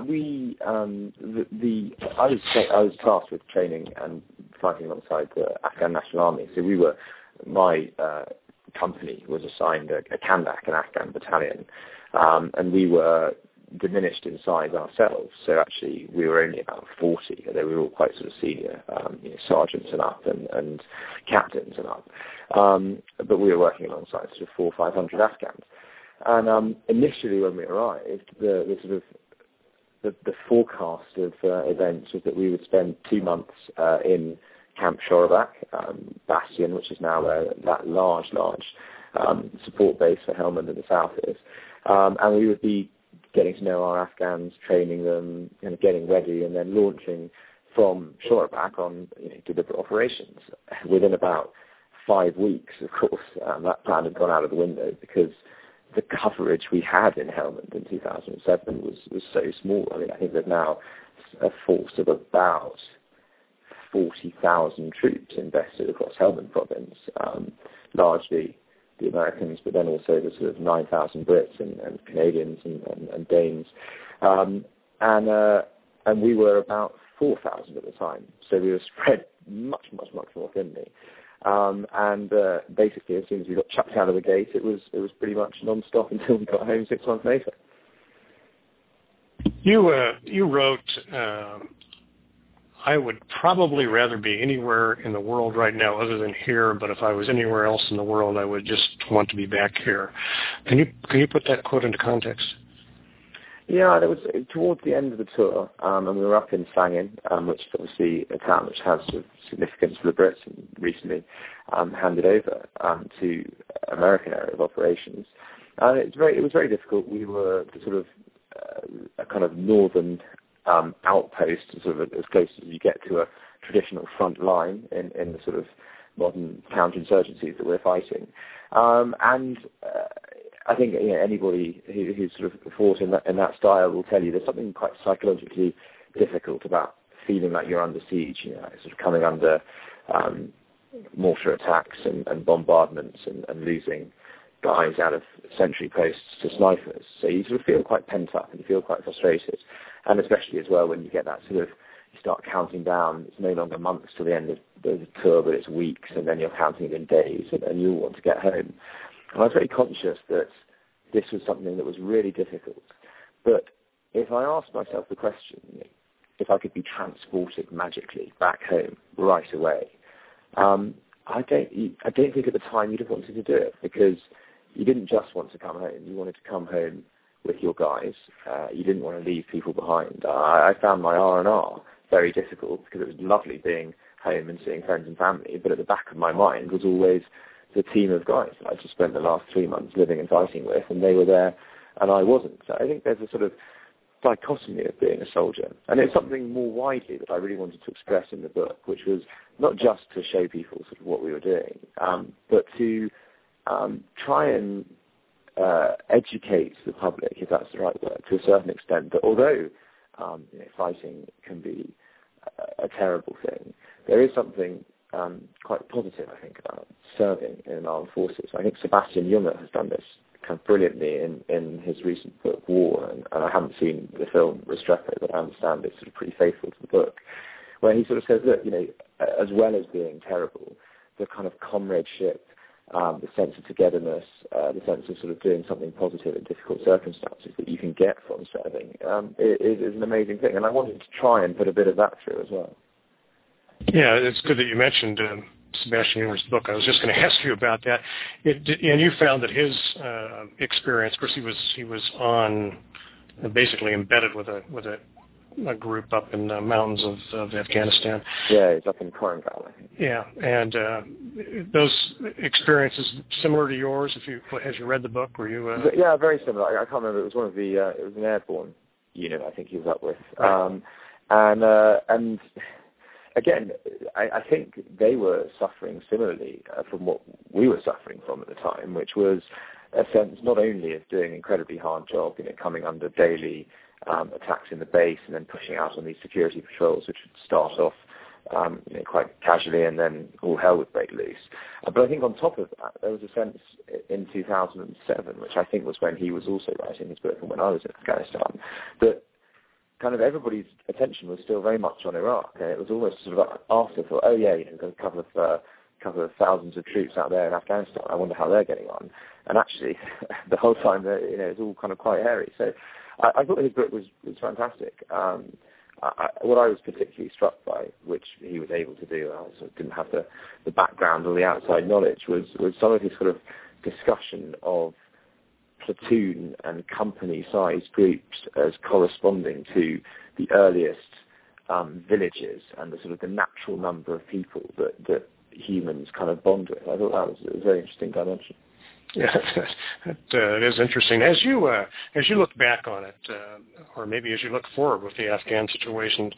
I was tasked with training and fighting alongside the Afghan National Army. So my company was assigned a Kandak, an Afghan battalion, and we were diminished in size ourselves. So actually, we were only about 40. They were all quite sort of senior, sergeants and up, and captains and up. But we were working alongside sort of 400 or 500 Afghans. And initially, when we arrived, the forecast of events was that we would spend 2 months in Camp Shorabak, Bastion, which is now that large support base for Helmand in the south is, and we would be getting to know our Afghans, training them, getting ready, and then launching from Shorabak on deliberate operations. Within about 5 weeks, of course, that plan had gone out of the window because the coverage we had in Helmand in 2007 was so small. I mean, I think there's now a force of about 40,000 troops invested across Helmand province, largely the Americans, but then also the sort of 9,000 Brits and Canadians and Danes. And we were about 4,000 at the time, so we were spread much more thinly. And basically, as soon as we got chucked out of the gate, it was pretty much non-stop until we got home 6 months later. You wrote, I would probably rather be anywhere in the world right now other than here, but if I was anywhere else in the world, I would just want to be back here. Can you put that quote into context? Yeah, that was towards the end of the tour, and we were up in Sangin, which is obviously a town which has sort of significance for the Brits and recently handed over to American area of operations. It was very difficult. We were sort of a kind of northern outpost, sort of as close as you get to a traditional front line in the sort of modern counterinsurgencies that we're fighting. And I think anybody who's sort of fought in that style will tell you there's something quite psychologically difficult about feeling like you're under siege, sort of coming under mortar attacks and bombardments and losing guys out of sentry posts to snipers. So you sort of feel quite pent up and you feel quite frustrated. And especially as well when you get that sort of, you start counting down, it's no longer months to the end of the tour, but it's weeks, and then you're counting it in days, and you want to get home. And I was very conscious that this was something that was really difficult. But if I asked myself the question, if I could be transported magically back home right away, I don't think at the time you'd have wanted to do it, because you didn't just want to come home. You wanted to come home with your guys. You didn't want to leave people behind. I found my R&R very difficult, because it was lovely being home and seeing friends and family, but at the back of my mind was always the team of guys that I just spent the last 3 months living and fighting with, and they were there and I wasn't. So I think there's a sort of dichotomy of being a soldier. And it's something more widely that I really wanted to express in the book, which was not just to show people sort of what we were doing, but to try and educate the public, if that's the right word, to a certain extent, that although fighting can be a terrible thing, there is something quite positive, I think, about serving in armed forces. I think Sebastian Junger has done this kind of brilliantly in his recent book, War, and I haven't seen the film Restrepo, but I understand it's sort of pretty faithful to the book, where he sort of says, look, as well as being terrible, the kind of comradeship, the sense of togetherness, the sense of sort of doing something positive in difficult circumstances that you can get from serving is an amazing thing. And I wanted to try and put a bit of that through as well. Yeah, it's good that you mentioned Sebastian Junger's book. I was just going to ask you about that. And you found that his experience, of course, he was on basically embedded with a group up in the mountains of Afghanistan. Yeah, he's up in Korangal, I think. Yeah, and those experiences similar to yours. As you read the book, were you? Yeah, very similar. I can't remember. It was one of the. It was an airborne unit, I think he was up with. Right. And again, I think they were suffering similarly from what we were suffering from at the time, which was a sense not only of doing an incredibly hard job, coming under daily attacks in the base and then pushing out on these security patrols, which would start off quite casually and then all hell would break loose. But I think on top of that, there was a sense in 2007, which I think was when he was also writing his book and when I was in Afghanistan, that kind of everybody's attention was still very much on Iraq. And it was almost sort of afterthought, oh yeah, there's a couple of thousands of troops out there in Afghanistan. I wonder how they're getting on. And actually, the whole time, it's all kind of quite hairy. So I thought his book was fantastic. What I was particularly struck by, which he was able to do, I sort of didn't have the background or the outside knowledge, was some of his sort of discussion of platoon and company-sized groups as corresponding to the earliest villages and the sort of the natural number of people that humans kind of bond with. I thought that was a very interesting dimension. Yeah, it is interesting. As you look back on it, or maybe as you look forward with the Afghan situation,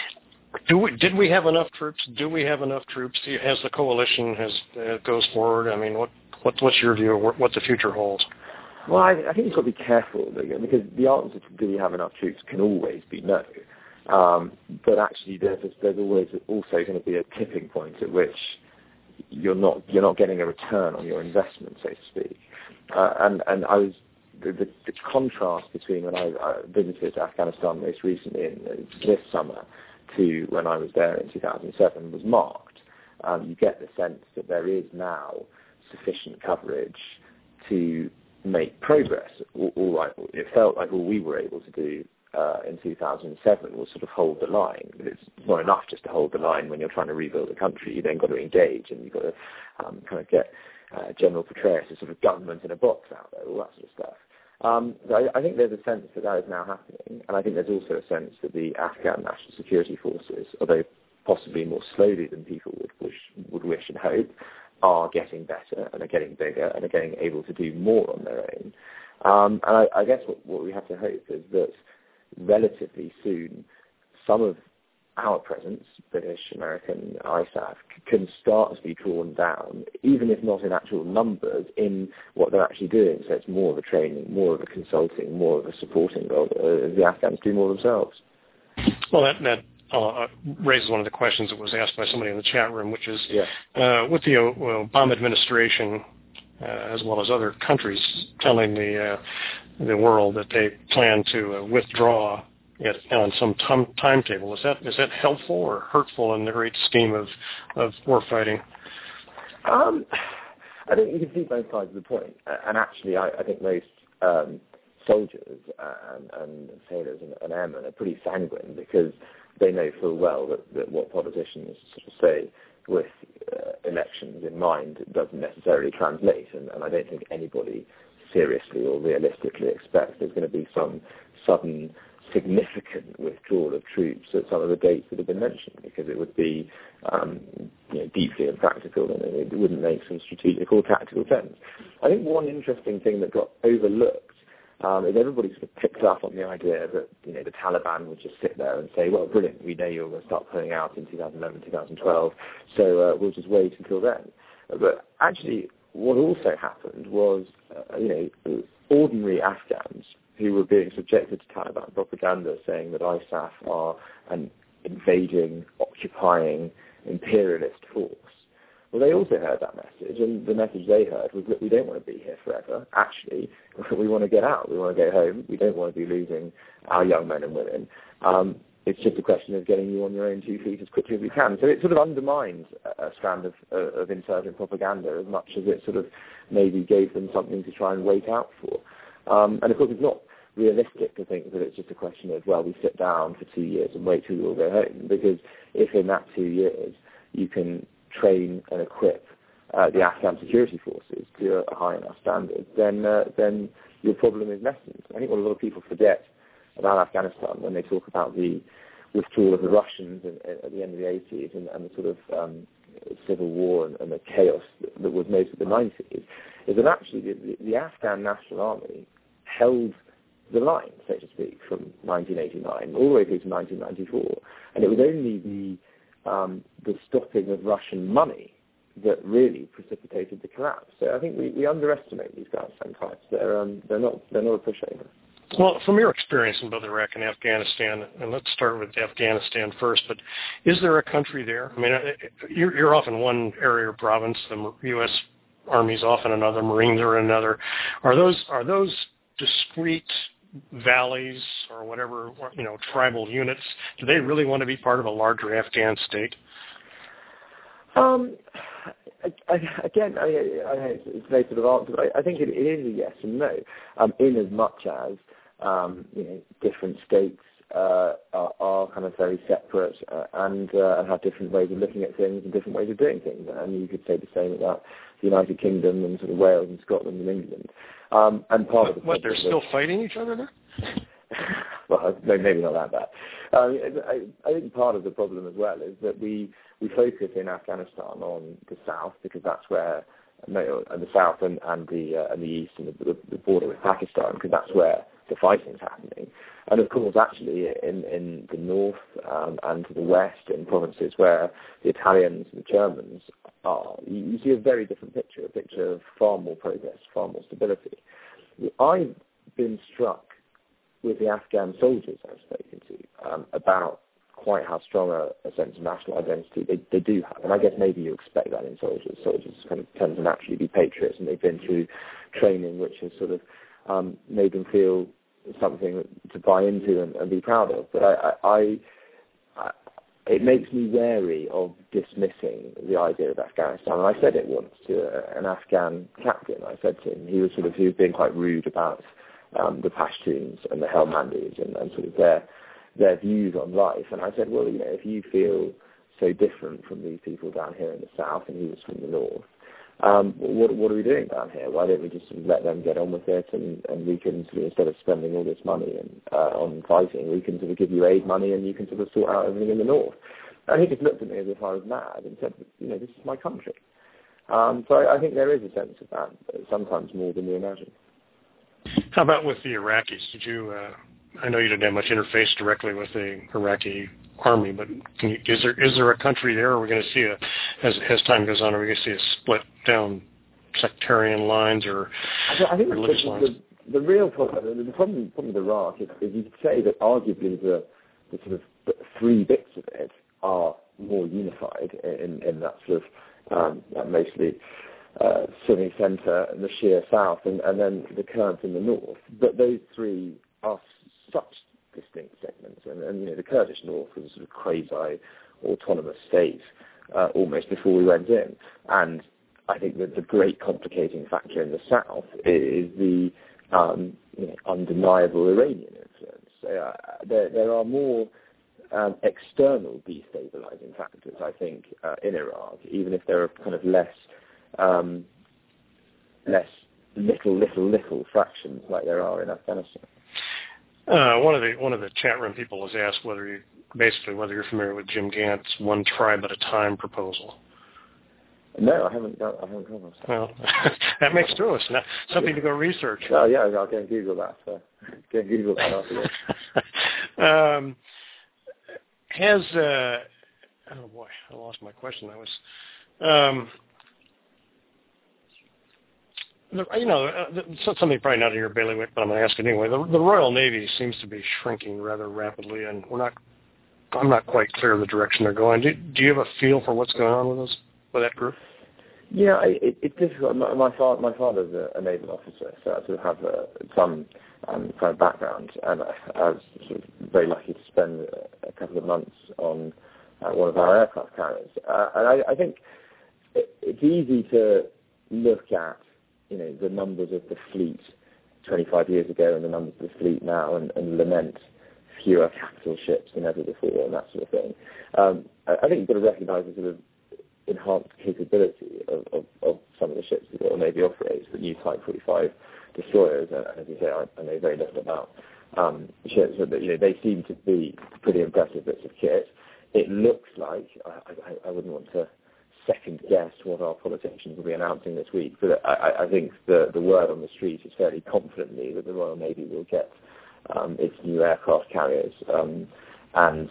did we have enough troops? Do we have enough troops as the coalition goes forward? I mean, what's your view of what the future holds? Well, I think you've got to be careful, because the answer to do we have enough troops can always be no. But actually, there's always also going to be a tipping point at which you're not getting a return on your investment, so to speak. And I was the contrast between when I visited Afghanistan most recently this summer to when I was there in 2007 was marked. You get the sense that there is now sufficient coverage to make progress. All right, it felt like all we were able to do in 2007 was sort of hold the line. But it's not enough just to hold the line when you're trying to rebuild a country. You then got to engage, and you've got to kind of get General Petraeus, a sort of government in a box out there, all that sort of stuff. So I think there's a sense that is now happening, and I think there's also a sense that the Afghan National Security Forces, although possibly more slowly than people would wish and hope, are getting better and are getting bigger and are getting able to do more on their own. And I guess what we have to hope is that relatively soon some of our presence, British, American, ISAF, can start to be drawn down, even if not in actual numbers, in what they're actually doing. So it's more of a training, more of a consulting, more of a supporting role. The Afghans do more themselves. Well, that raises one of the questions that was asked by somebody in the chat room, which is with the Obama administration, as well as other countries, telling the world that they plan to withdraw on some timetable. Is that helpful or hurtful in the great scheme of war fighting? I think you can see both sides of the point, and actually, I think most soldiers and sailors and airmen are pretty sanguine because they know full well that what politicians sort of say with elections in mind doesn't necessarily translate, and I don't think anybody seriously or realistically expects there's going to be some sudden significant withdrawal of troops at some of the dates that have been mentioned, because it would be deeply impractical and it wouldn't make some strategic or tactical sense. I think one interesting thing that got overlooked is everybody sort of picked up on the idea that the Taliban would just sit there and say, well, brilliant, we know you're going to start pulling out in 2011, 2012, so we'll just wait until then. But actually, what also happened was, ordinary Afghans who were being subjected to Taliban propaganda saying that ISAF are an invading, occupying, imperialist force. Well, they also heard that message, and the message they heard was that we don't want to be here forever. Actually, we want to get out. We want to go home. We don't want to be losing our young men and women. It's just a question of getting you on your own 2 feet as quickly as we can. So it sort of undermines a strand of insurgent propaganda as much as it sort of maybe gave them something to try and wait out for. And of course, it's not realistic to think that it's just a question of, well, we sit down for 2 years and wait till we all go home, because if in that 2 years you can train and equip the Afghan security forces to a high enough standard, then your problem is lessened. I think what a lot of people forget about Afghanistan when they talk about the withdrawal of the Russians at the end of the 80s and the sort of civil war and the chaos that was most of the 90s, is that actually the Afghan National Army held the line, so to speak, from 1989 all the way through to 1994, and it was only the stopping of Russian money that really precipitated the collapse. So I think we underestimate these guys sometimes. They're not a pushover. Well, from your experience in both Iraq and Afghanistan, and let's start with Afghanistan first, but is there a country there? I mean, you're off in one area or province, the U.S. Army's off in another, Marines are in another. Are those discrete valleys or whatever, tribal units, do they really want to be part of a larger Afghan state? Again, it's very sort of answer, but I think it is a yes and no, in as much as different states are kind of very separate and have different ways of looking at things and different ways of doing things. And you could say the same about the United Kingdom and sort of Wales and Scotland and England. And part of the they're still fighting each other there? Well, maybe not that bad. I think part of the problem as well is that we focus in Afghanistan on the south, because that's where the south and the east and the border with Pakistan, because that's where the fighting's happening. And of course, actually, in the north and to the west, in provinces where the Italians and the Germans are, you see a very different picture, a picture of far more progress, far more stability. I've been struck with the Afghan soldiers I've spoken to about quite how strong a sense of national identity they do have. And I guess maybe you expect that in soldiers. Soldiers kind of tend to naturally be patriots, and they've been through training which has sort of made them feel something to buy into and be proud of. But it makes me wary of dismissing the idea of Afghanistan. And I said it once to an Afghan captain. I said to him, he was being quite rude about the Pashtuns and the Helmandis and sort of their views on life. And I said, well, if you feel so different from these people down here in the south, and he was from the north, what are we doing down here? Why don't we just sort of let them get on with it, and we can sort of, instead of spending all this money on fighting, we can sort of give you aid money and you can sort of sort out everything in the north. And he just looked at me as if I was mad and said, this is my country. So I think there is a sense of that, sometimes more than we imagine. How about with the Iraqis? Did you? I know you didn't have much interface directly with the Iraqi army, but is there a country there? Or are we going to see as time goes on, are we going to see a split down sectarian lines or religious lines? The real problem, the problem with Iraq is you could say that arguably the sort of three bits of it are more unified in that sort of mostly Sunni centre and the Shia south, and then the Kurds in the north. But those three are such distinct segments, and the Kurdish north was a sort of quasi-autonomous state almost before we went in. And I think that the great complicating factor in the south is the undeniable Iranian influence. There are more external destabilizing factors, I think, in Iraq, even if there are kind of less little fractions like there are in Afghanistan. One of the chat room people has asked whether you're familiar with Jim Gantt's "one tribe at a time" proposal. No, I haven't come across that. Well, that makes two of us. Now, something to go research. Oh yeah, I'll go and Google that. Go and Google that after this. Oh boy, I lost my question. Something probably not in your bailiwick, but I'm going to ask it anyway. The Royal Navy seems to be shrinking rather rapidly, and I'm not quite clear of the direction they're going. Do you have a feel for what's going on with that group? Yeah, it's difficult. My father's a naval officer, so I sort of have some kind of background, and I was sort of very lucky to spend a couple of months on one of our aircraft carriers. And I think it's easy to look at, the numbers of the fleet 25 years ago and the numbers of the fleet now, and lament fewer capital ships than ever before and that sort of thing. I think you've got to recognise the sort of enhanced capability of some of the ships that the Royal Navy operates, the new Type 45 destroyers, and as you say, I know very little about ships, but they seem to be pretty impressive bits of kit. It looks like, I wouldn't want to second guess what our politicians will be announcing this week, but I think the word on the street is fairly confidently that the Royal Navy will get its new aircraft carriers, and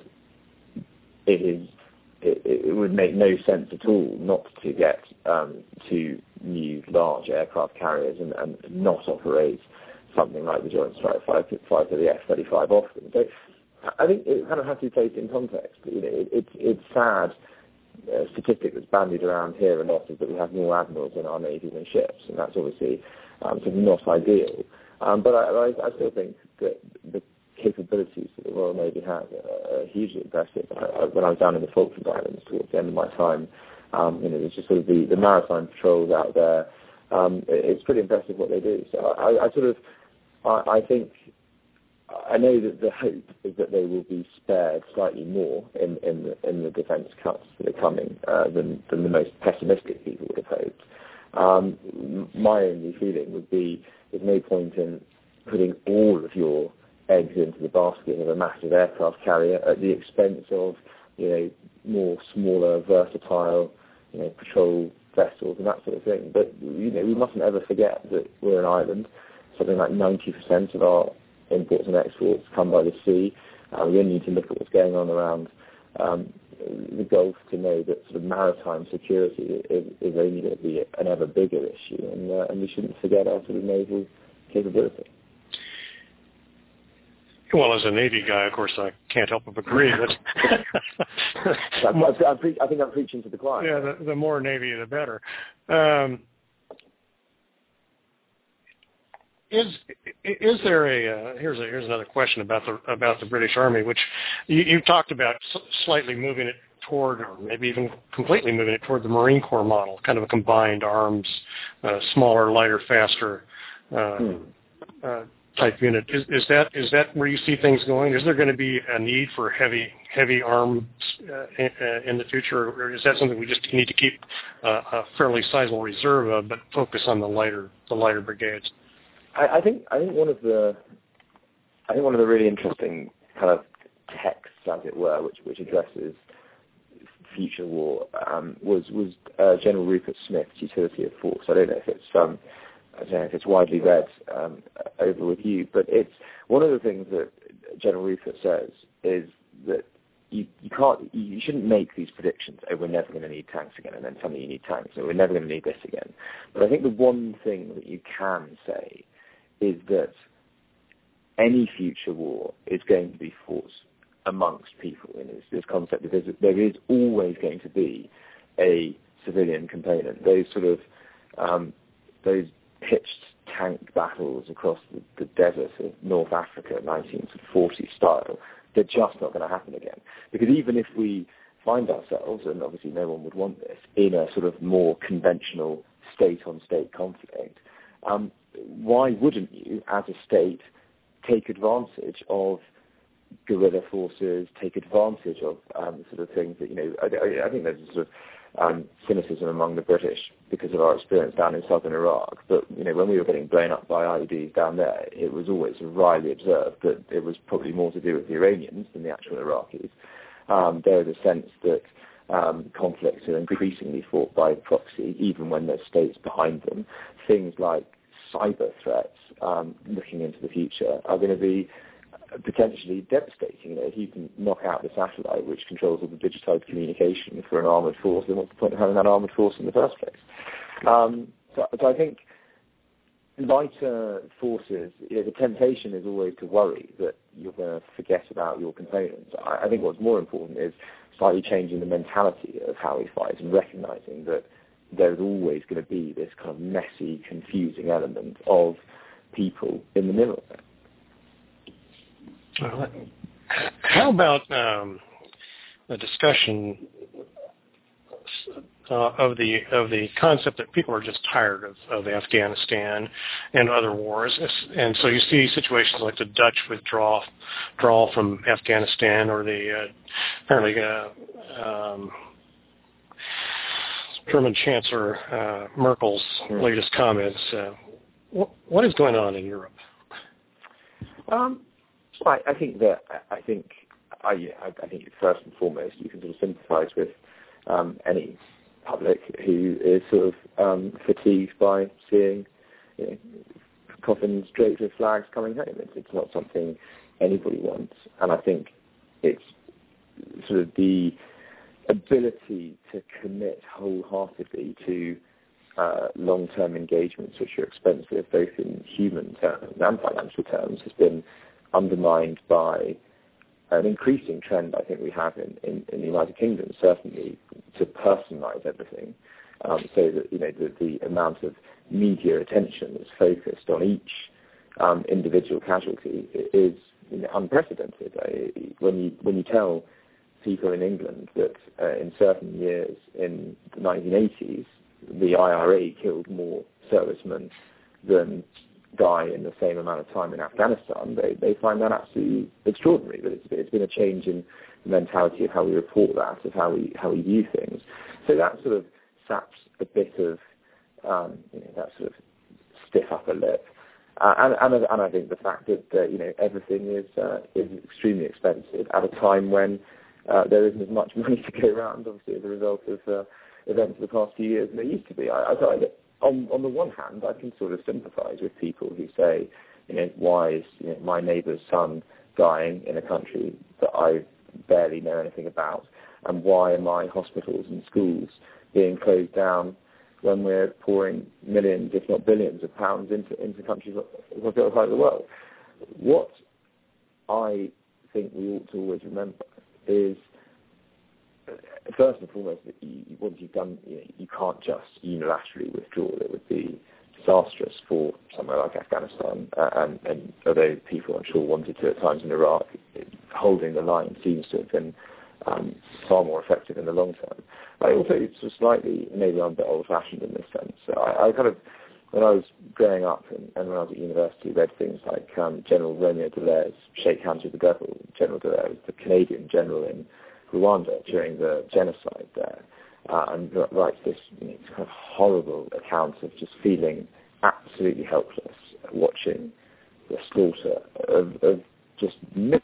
it would make no sense at all not to get two new large aircraft carriers and not operate something like the Joint Strike Fighter, the F-35 off them. So I think it kind of has to be placed in context. It's sad. A statistic that's bandied around here a lot is that we have more admirals in our Navy than ships, and that's obviously sort of not ideal. But I still think that the capabilities that the Royal Navy has are hugely impressive. When I was down in the Falkland Islands towards the end of my time, there's just sort of the maritime patrols out there. It's pretty impressive what they do. So I think, I know that the hope is that they will be spared slightly more in the defence cuts that are coming than the most pessimistic people would have hoped. My only feeling would be there's no point in putting all of your eggs into the basket of a massive aircraft carrier at the expense of more smaller, versatile patrol vessels and that sort of thing. But we mustn't ever forget that we're an island. Something like 90% of our imports and exports come by the sea. We only need to look at what's going on around the Gulf to know that sort of maritime security is only going to be an ever bigger issue, and we shouldn't forget our sort of naval capability. Well, as a Navy guy, of course, I can't help but agree. I think I'm preaching to the choir. Yeah, the more Navy, the better. Is there here's another question about the British Army, which you talked about slightly moving it toward, or maybe even completely moving it toward the Marine Corps model, kind of a combined arms, smaller, lighter, faster type unit. Is that where you see things going? Is there going to be a need for heavy arms in the future, or is that something we just need to keep a fairly sizable reserve of, but focus on the lighter brigades? I think one of the really interesting kind of texts, as it were, which addresses future war, was General Rupert Smith's Utility of Force. I don't know if it's widely read over with you, but it's one of the things that General Rupert says is that you shouldn't make these predictions. Oh, we're never going to need tanks again, and then suddenly you need tanks. Or we're never going to need this again. But I think the one thing that you can say is that any future war is going to be fought amongst people. And it's this concept that there is always going to be a civilian component. Those sort of those pitched tank battles across the desert of North Africa, 1940 style, they're just not going to happen again. Because even if we find ourselves, and obviously no one would want this, in a sort of more conventional state-on-state conflict, why wouldn't you, as a state, take advantage of guerrilla forces, take advantage of sort of things that, I think there's a sort of cynicism among the British because of our experience down in southern Iraq. But, when we were getting blown up by IEDs down there, it was always wryly observed that it was probably more to do with the Iranians than the actual Iraqis. There is a sense that conflicts are increasingly fought by proxy, even when there's states behind them. Things like cyber threats, looking into the future, are going to be potentially devastating. If you can knock out the satellite which controls all the digitized communication for an armoured force, then what's the point of having that armoured force in the first place? So I think lighter forces, the temptation is always to worry that you're going to forget about your components. I think what's more important is slightly changing the mentality of how we fight and recognising that there's always going to be this kind of messy, confusing element of people in the middle of it. How about the discussion of the concept that people are just tired of Afghanistan and other wars, and so you see situations like the Dutch withdrawal from Afghanistan, or the apparently German Chancellor Merkel's latest comments. What is going on in Europe? I think first and foremost you can sort of sympathise with any public who is sort of fatigued by seeing coffins draped with flags coming home. It's not something anybody wants, and I think it's sort of the ability to commit wholeheartedly to long-term engagements which are expensive both in human terms and financial terms has been undermined by an increasing trend I think we have in the United Kingdom, certainly to personalise everything, so that the amount of media attention that's focused on each individual casualty is unprecedented. When you tell people in England that in certain years in the 1980s the IRA killed more servicemen than die in the same amount of time in Afghanistan, they find that absolutely extraordinary. But it's been a change in the mentality of how we report that, of how we view things. So that sort of saps a bit of that sort of stiff upper lip. And I think the fact that everything is extremely expensive at a time when there isn't as much money to go around, obviously as a result of events of the past few years than there used to be. I find that on the one hand, I can sort of sympathise with people who say, why is my neighbour's son dying in a country that I barely know anything about, and why are my hospitals and schools being closed down when we're pouring millions, if not billions, of pounds into countries across the other side of the world? What I think we ought to always remember is, first and foremost, that once you've done, you can't just unilaterally withdraw. It would be disastrous for somewhere like Afghanistan, and although people, I'm sure, wanted to at times in Iraq, holding the line seems to have been far more effective in the long term. I also sort of slightly, maybe I'm a bit old-fashioned in this sense. So I kind of, when I was growing up and when I was at university, read things like General Romeo Dallaire's Shake Hands with the Devil. General Dallaire was the Canadian general in Rwanda during the genocide there, and writes this kind of horrible account of just feeling absolutely helpless watching the slaughter of just millions.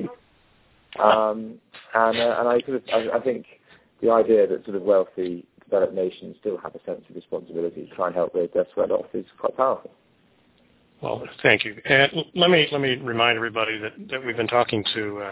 And I think the idea that sort of wealthy developed nations still have a sense of responsibility to try and help those deaths sweat off is quite powerful. Well, thank you. And let me remind everybody that we've been talking to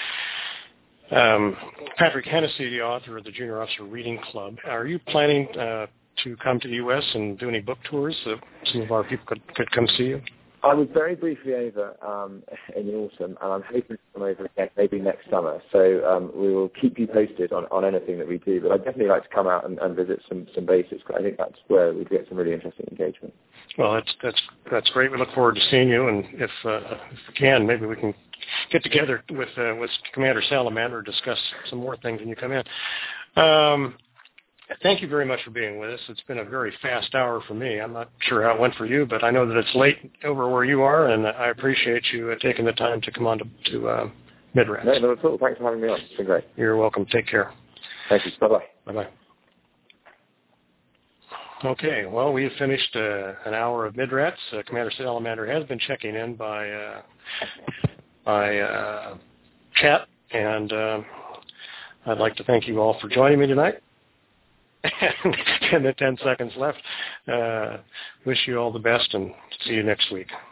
Patrick Hennessy, the author of the Junior Officer Reading Club. Are you planning to come to the U.S. and do any book tours so some of our people could come see you? I was very briefly over in the autumn, and I'm hoping to come over again maybe next summer. So we will keep you posted on anything that we do. But I'd definitely like to come out and visit some bases, because I think that's where we get some really interesting engagement. Well, that's great. We look forward to seeing you, and if we can, maybe we can get together with Commander Salamander to discuss some more things when you come in. Thank you very much for being with us. It's been a very fast hour for me. I'm not sure how it went for you, but I know that it's late over where you are, and I appreciate you taking the time to come on to Midrats. No, not at all. Thanks for having me on. It's been great. You're welcome. Take care. Thank you. Bye-bye. Bye-bye. Okay, well, we've finished an hour of Midrats. Commander Salamander has been checking in by chat, and I'd like to thank you all for joining me tonight. And the 10 seconds left. Wish you all the best, and see you next week.